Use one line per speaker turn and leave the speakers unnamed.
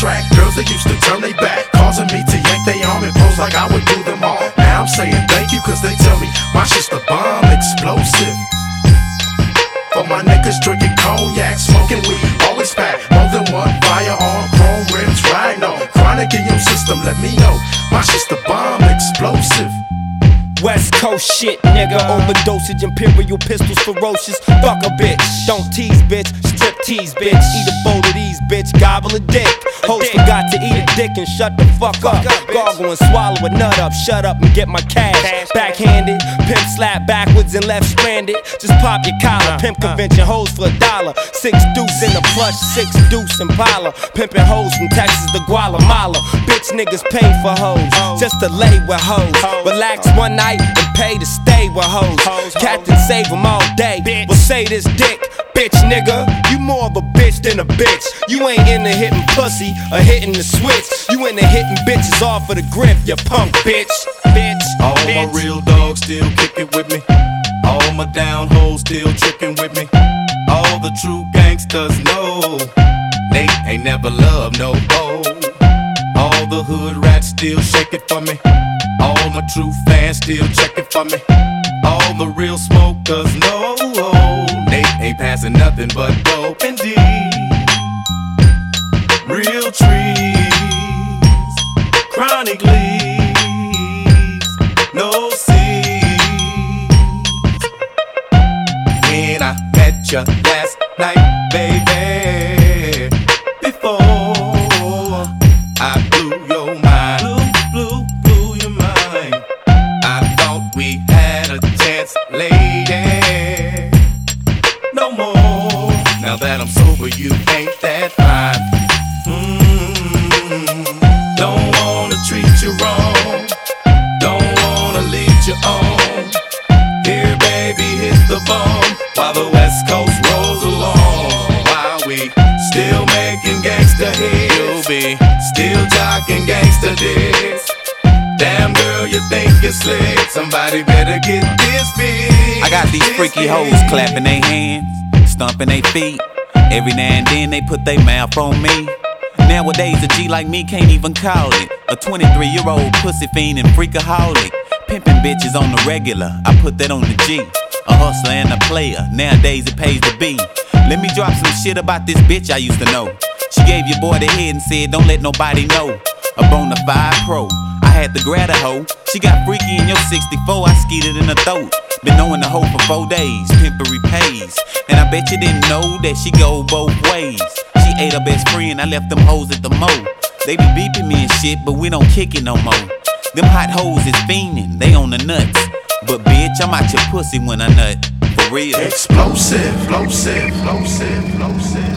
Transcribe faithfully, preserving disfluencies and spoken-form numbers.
track. Girls that used to turn they back, causing me to yank they arm and pose like I would do them all. Now I'm saying thank you cause they tell me my shit's the bomb explosive. For my niggas drinking cognac, smoking weed, always pack more than one firearm, chrome rims, rhino, chronic in your system, let me know my shit's the bomb explosive.
West Coast shit, nigga. Overdosage, imperial pistols, ferocious. Fuck a bitch. Don't tease, bitch. Strip tease, bitch. Eat a bowl of these, bitch. Gobble a dick. Host forgot to eat a dick and shut the fuck up. Gargle and swallow a nut up. Shut up and get my cash. Backhanded. Pimp slap backwards and left stranded. Just pop your collar. Pimp convention hoes for a dollar. Six deuce in the plush, six deuce Impala. Pimpin' hoes from Texas to Guatemala. Bitch niggas pay for hoes. Just to lay with hoes. Relax one night and pay to stay with hoes. Captain save them all day. Well say this dick, bitch nigga. You more of a bitch than a bitch. You ain't into hitting pussy or hitting the switch. You into hitting bitches off of the grip, you punk bitch. Bitch.
All
bitch.
my real dogs still kicking with me. All my down hoes still tricking with me. All the true gangsters know they ain't never loved no hoe. All the hood rats still shake it for me. All my true fans still checking for me. All the real smokers know they ain't passing nothing but dope and D. Real trees, chronic leaves, no seeds. When I met you last night, baby, before I blew your mind, blew, blew, blew your mind. I thought we had a chance, lady. No more. Now that I'm sober, you ain't that fine. Mm-hmm. Don't wanna treat you wrong. Don't wanna lead you on. Here, baby, hit the bomb while the West Coast rolls along. While we still making gangsta hits, you'll be still jocking gangsta dicks. Damn girl, you think you're slick. Somebody better get this big.
I got these freaky hoes clapping their hands, stomping their feet. Every now and then they put their mouth on me. Nowadays a G like me can't even call it a twenty-three year old pussy fiend and freakaholic. Pimpin' bitches on the regular, I put that on the G. A hustler and a player, nowadays it pays to be. Let me drop some shit about this bitch I used to know. She gave your boy the head and said don't let nobody know. A bona fide pro, I had to grab a hoe. She got freaky in your sixty-four, I skeeted in her throat. Been knowing the hoe for four days, pimpery pays. And I bet you didn't know that she go both ways. She ate her best friend, I left them hoes at the mo. They be beeping me and shit, but we don't kick it no more. Them hot hoes is fiending, they on the nuts. But bitch, I'm out your pussy when I nut, for real.
Explosive, explosive, explosive, explosive.